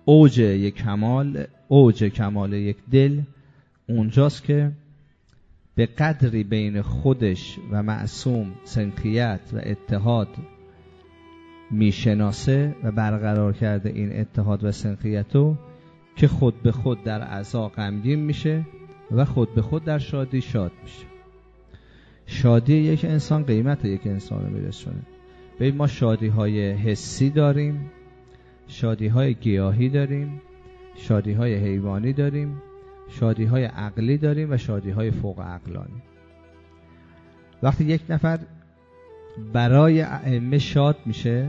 اوج کمال یک دل اونجاست که به قدری بین خودش و معصوم سنخیت و اتحاد میشناسه و برقرار کرده این اتحاد و سنخیتو که خود به خود در عزا غمگین میشه و خود به خود در شادی شاد میشه. شادی یک انسان قیمت یک انسان رو میرسونه. ببین ما شادی های حسی داریم، شادی های گیاهی داریم، شادی های حیوانی داریم، شادی های عقلی داریم و شادی های فوق عقلانی. وقتی یک نفر برای ائمه شاد میشه،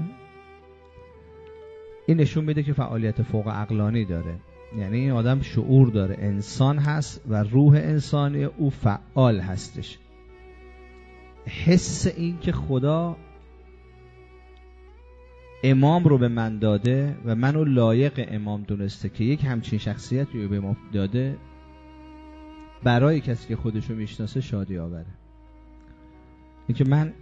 این نشون میده که فعالیت فوق عقلانی داره. یعنی این آدم شعور داره، انسان هست و روح انسانی او فعال هستش. حس این که خدا امام رو به من داده و منو لایق امام دونسته که یک همچین شخصیتی رو به ما داده، برای کسی که خودشو میشناسه شادی آوره. این که من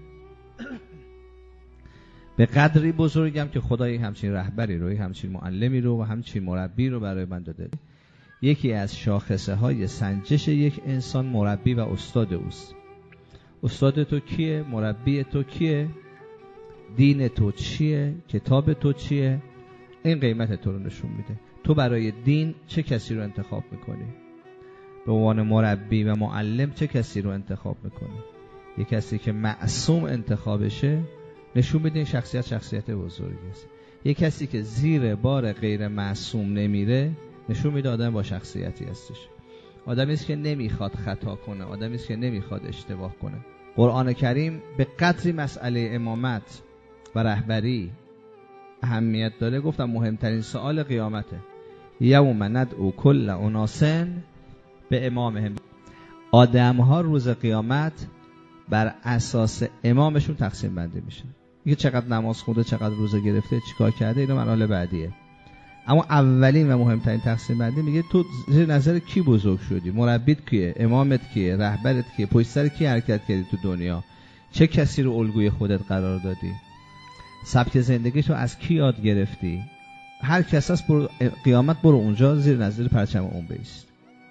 به قدری بزرگم که خدا یک همچین رهبری رو، یک همچین معلمی رو و همچین مربی رو برای من داده. یکی از شاخصه های سنجش یک انسان مربی و استاد اوست. استاد تو کیه؟ مربی تو کیه؟ دین تو چیه؟ کتاب تو چیه؟ این قیمت تو رو نشون میده. تو برای دین چه کسی رو انتخاب میکنی؟ به عنوان مربی و معلم چه کسی رو انتخاب میکنی؟ یک کسی که معصوم انتخابشه نشون میده این شخصیت بزرگی است. یک کسی که زیر بار غیر معصوم نمیره نشون میده آدم با شخصیتی هستش. آدمی است که نمیخواد خطا کنه، آدمی است که نمیخواد اشتباه کنه. قرآن کریم به قدری مسئله امامت و رهبری اهمیت داره. گفتم مهمترین سوال قیامته. یوم ندعو کل اناس به امامهم. آدم‌ها روز قیامت بر اساس امامشون تقسیم بندی میشن. میگه چقدر نماز خونده، چقدر روزه گرفته، چیکار کرده، اینا مرحله بعدیه. اما اولین و مهمترین تقسیم بندی میگه تو زیر نظر کی بزرگ شدی؟ مربیت کیه؟ امامت کیه؟ رهبرت کیه؟ پشت سر کی حرکت کردی تو دنیا؟ چه کسی رو الگوی خودت قرار دادی؟ سبک زندگیتو از کی یاد گرفتی؟ هر کس هست برو قیامت برو اونجا زیر نظر پرچم اون بیست.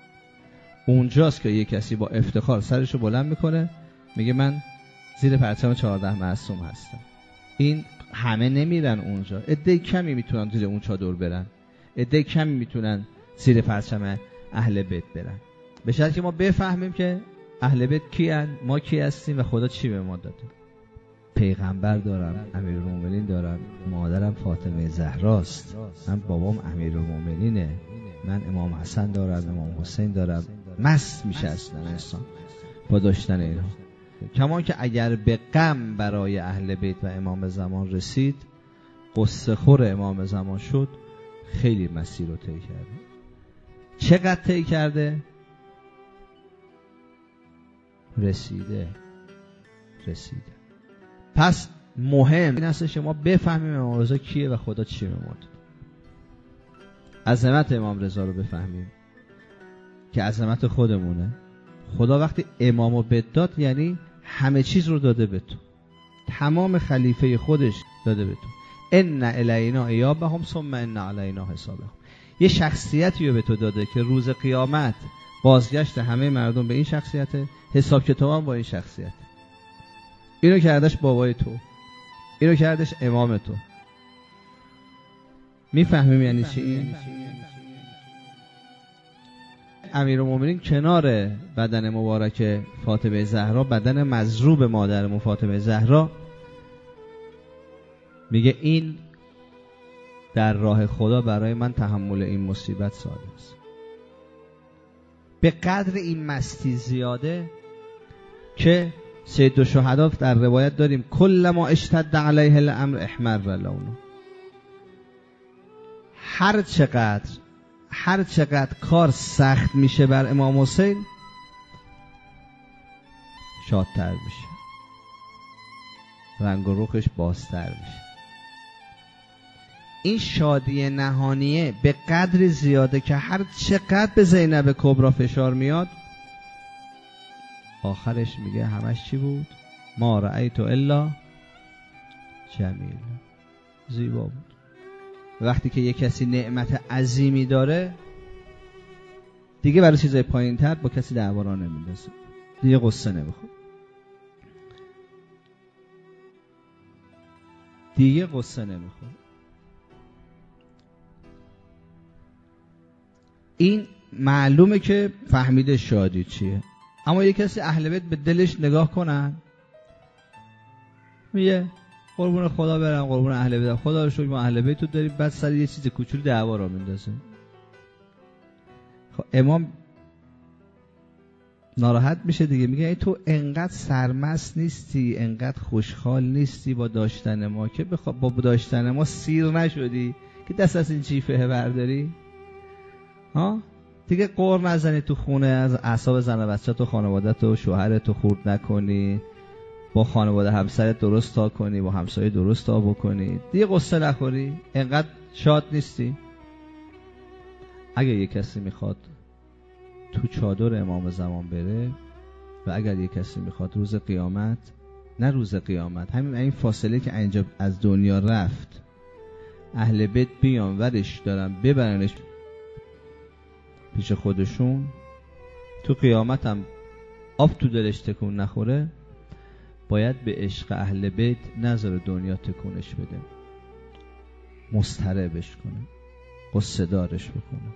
اونجاست که یک کسی با افتخار سرشو بلند میکنه میگه من زیر پرچم 14 معصوم هستم. این همه نمیرن اونجا، عده کمی میتونن زیر اون چادر برن، عده کمی میتونن زیر پرچم اهل بیت برن. به شرطی که ما بفهمیم که اهل بیت کیان، ما کی هستیم و خدا چی به ما داده. پیغمبر دارم، امیرالمومنین دارم، مادرم فاطمه زهراست، من بابام امیرالمومنینه، من امام حسن دارم، امام حسین دارم. مست میشه اصلا انسان با داشتن اینا. کمان که اگر به غم برای اهل بیت و امام زمان رسید، قصه خور امام زمان شد، خیلی مسیر رو طی کرده. چقدر طی کرده؟ رسیده. پس مهم این است که ما بفهمیم امام رضا کیه و خدا چی به ما داده. عظمت امام رضا رو بفهمیم که عظمت خودمونه. خدا وقتی امامو بداد یعنی همه چیز رو داده به تو، تمام خلیفه خودش داده به تو. ان الینا ایابهم ثم ان علینا حسابهم. یه شخصیتی رو به تو داده که روز قیامت بازگشت همه مردم به این شخصیته، حساب کتاب هم با این شخصیت. اینو کردش بابای تو، اینو کردش امام تو. میفهمیم یعنی چی؟ امیرالمومنین کنار بدن مبارک فاطمه زهرا، بدن مضروب مادرمون فاطمه زهرا، میگه این در راه خدا برای من تحمل این مصیبت ساده است. به قدر این مستی زیاده که سید الشهدا در روایت داریم کل ما اشتد علیه الامر احمر لونه. هر چقدر کار سخت میشه بر امام حسین، شادتر میشه، رنگ و رخش بازتر میشه. این شادی نهانیه به قدر زیاده که هر چقدر به زینب کبرا فشار میاد، آخرش میگه همش چی بود؟ ما رأیت الا جمیل، زیبا بود. وقتی که یک کسی نعمت عظیمی داره دیگه برای چیزای پایین‌تر با کسی دعوا را نمیندازه، دیگه قصه نمیخوره، دیگه قصه نمیخوره. این معلومه که فهمیده شادی چیه. اما یک کسی اهل بیت به دلش نگاه کنن، میگه قربون خدا برم، قربون اهل بیت، خدا رو شکر ما اهل بیت رو داریم، بعد سر یه چیز کوچولو دعوا را میندازه. خب امام ناراحت میشه دیگه، میگه ای تو انقدر سرمست نیستی، انقدر خوشحال نیستی با داشتن ما که با داشتن ما سیر نشدی که دست از این چیفه برداری؟ ها دیگه قور نزنی تو خونه، از اعصاب زن و بچه تو، خانوادت و شوهرت رو خورد نکنی، با خانواده همسرت درست تا کنی، با همسایه درست تا بکنی، دیگه قصه نخوری، انقدر شاد نیستی. اگه یک کسی میخواد تو چادر امام زمان بره و اگر یک کسی میخواد روز قیامت، نه روز قیامت، همین این فاصله که اینجا از دنیا رفت اهل بیت بیان ورش دارن ببرنش پیش خودشون، تو قیامت هم آب تو دلش تکون نخوره، باید به عشق اهل بیت نظر دنیا تکونش بده، مضطربش کنه، قصه دارش بکنه.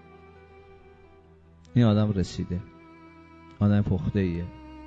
این آدم رسیده، آدم پخته ایه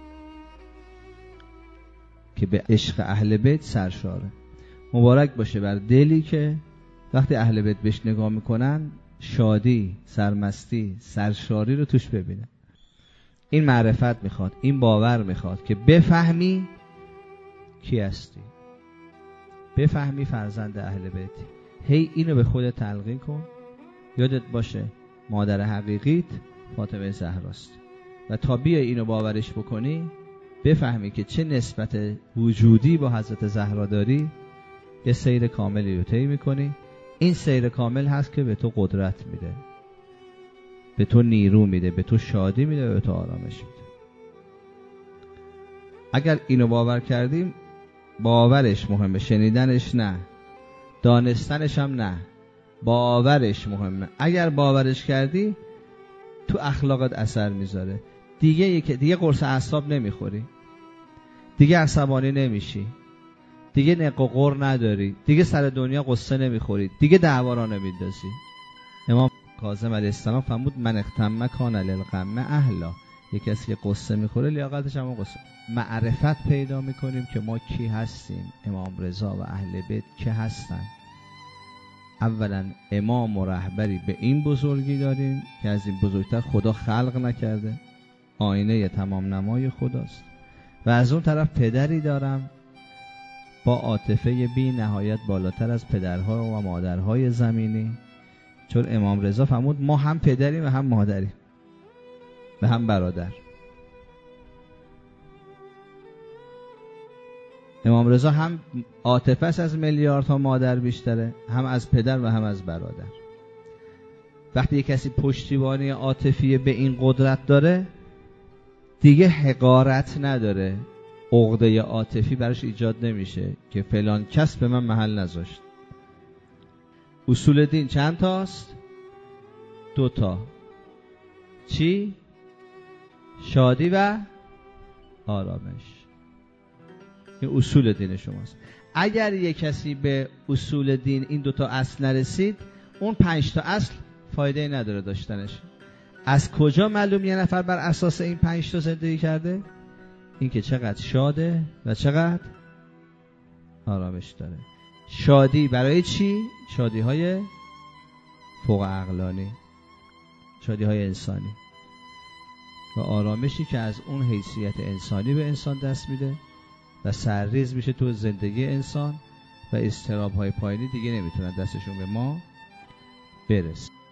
که به عشق اهل بیت سرشاره. مبارک باشه بر دلی که وقتی اهل بیت بهش نگاه میکنن شادی، سرمستی، سرشاری رو توش ببینه. این معرفت میخواد، این باور میخواد که بفهمی کی هستی، بفهمی فرزند اهل بیتی. هی اینو به خودت تلقین کن، یادت باشه مادر حقیقیت فاطمه زهراست و تا بیای اینو باورش بکنی، بفهمی که چه نسبت وجودی با حضرت زهرا داری، یه سیر کاملی رو طی میکنی. این سیر کامل هست که به تو قدرت میده، به تو نیرو میده، به تو شادی میده و به تو آرامش میده. اگر اینو باور کردیم، باورش مهمه، شنیدنش نه، دانستنش هم نه، باورش مهمه. اگر باورش کردی تو اخلاقت اثر میذاره، دیگه قرص اعصاب نمیخوری، دیگه عصبانی نمیشی، دیگه نق و قر نداری، دیگه سر دنیا قصه نمیخوری، دیگه دعوا را نمیندازی. امام کاظم علیه السلام فرمود من اغتم کان للغم اهلا، یک کسی که قصه میخوره لیاقتش هم قصه. معرفت پیدا میکنیم که ما کی هستیم، امام رضا و اهل بیت کی هستن. اولا امام و رهبری به این بزرگی داریم که از این بزرگتر خدا خلق نکرده، آینه تمام نمای خداست. و از اون طرف پدری دارم با عاطفه بی نهایت بالاتر از پدرها و مادرهای زمینی، چون امام رضا فرمود ما هم پدریم و هم مادریم و هم برادر. امام رضا هم عاطفه‌اش از میلیاردها مادر بیشتره، هم از پدر و هم از برادر. وقتی یک کسی پشتیبانی عاطفی به این قدرت داره، دیگه حقارت نداره، عقده عاطفی براش ایجاد نمیشه که فلان کس به من محل نذاشت. اصول دین چند تاست؟ 2 تا. چی؟ شادی و آرامش. این اصول دین شماست. اگر یک کسی به اصول دین این 2 تا اصل نرسید، اون 5 تا اصل فایده نداره داشتنش. از کجا معلوم یه نفر بر اساس این 5 تا زندگی کرده؟ این که چقدر شاده و چقدر آرامش داره. شادی برای چی؟ شادی های فوق عقلانی، شادی های انسانی، و آرامشی که از اون حیثیت انسانی به انسان دست میده و سرریز میشه تو زندگی انسان و اضطراب های پایینی دیگه نمیتونن دستشون به ما برسه.